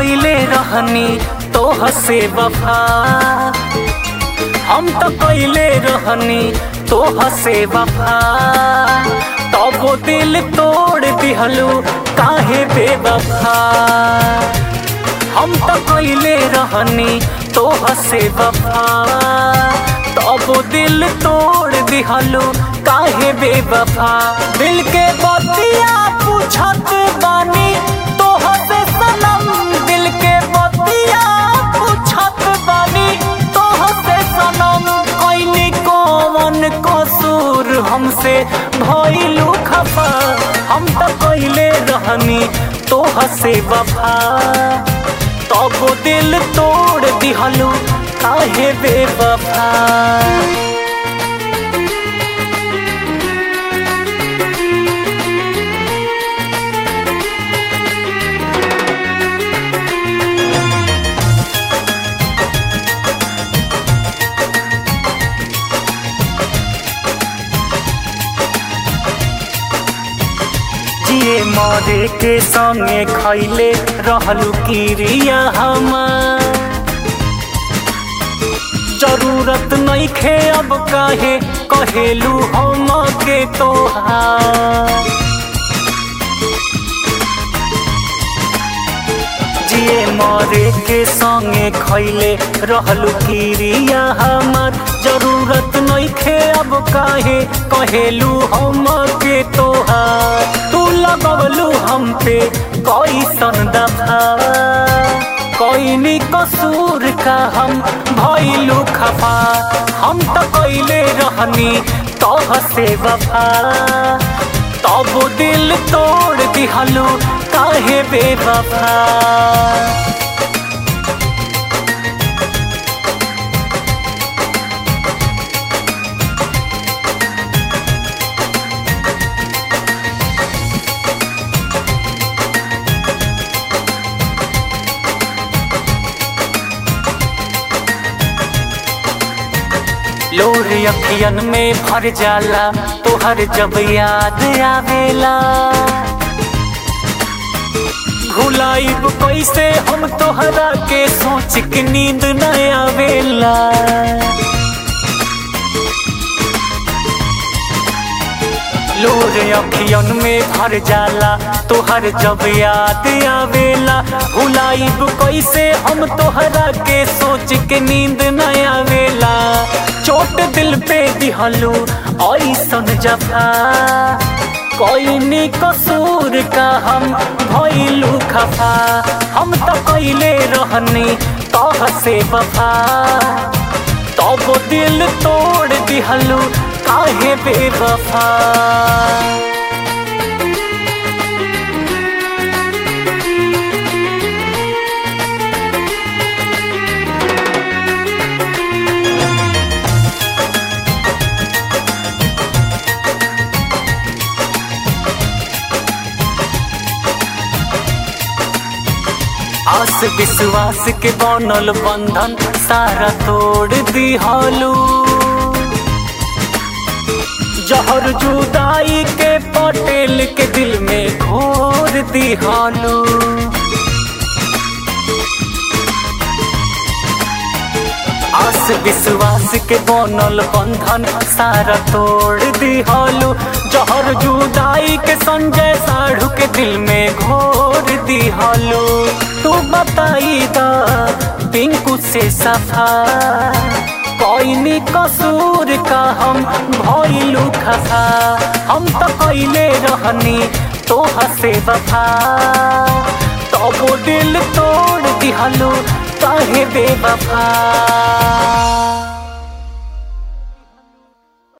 कइले रहनी तोह से वफा, हम तो कइले रहनी तोह से वफा, तब वो दिल तोड़ दिहलू काहे बेवफा। हम तो कइले रहनी तोह से वफा, तब वो दिल तोड़ दिहलू काहे बेवफा। दिल के बतिया पूछत बानी तोह से सनम, दिल के बतिया पूछत बानी तोह से सनम। कइनी कौन कसूर हमसे भइलू खफा, हम तो कइले रहनी तोह से वफा, तब वो दिल तोड़ दिहलू काहे बेवफा। जिए मरे के संगे खैले रहलू किरिया हमार, जरूरत नइखे अब काहे कहेलू हम के तोहार। जिए मरे के संगे खैले रहलू किरिया हमार, जरूरत नइखे अब काहे कहेलू हम के तोहार। तू लगवलू हम पे कैसन दफा, कइनी कसूर का हम भइलू खफा। हम तो कइले रहनी तोह से वफा, तब दिल तोड़ दिहलू काहे बेवफा। लोर अखियन में भर जाला तोहर जब याद आवेला, भुलाइब कैसे हम तोहरा के सोच के नींद न आवेला। लोर अखियन में भर जाला तोहर जब याद आवेला, भुलाइब कैसे हम तोहरा के सोच के नींद न आवेला। चोट दिल पे दिहलू ऐसन जफा, कइनी कसूर का हम भइलू खफा। हम तो कइले रहनी तोह से वफा, तब दिल तोड़ दिहलू काहे बेवफा। आस विश्वास के बनल बंधन सारा तोड़ दिहलू, जहर जुदाई के पटेल के दिल में घोर दिहलू। आस विश्वास के बनल बंधन सारा तोड़ दिहलू, जहर जुदाई के संजय साढ़ू के दिल में घोर दिहलू। तू बताई दा पिंकू से सफा, कइनी कसूर का हम भइलू खफा। हम तो कइले रहनी तोह से वफा, तब दिल तोड़ दिहलू काहे बेवफा।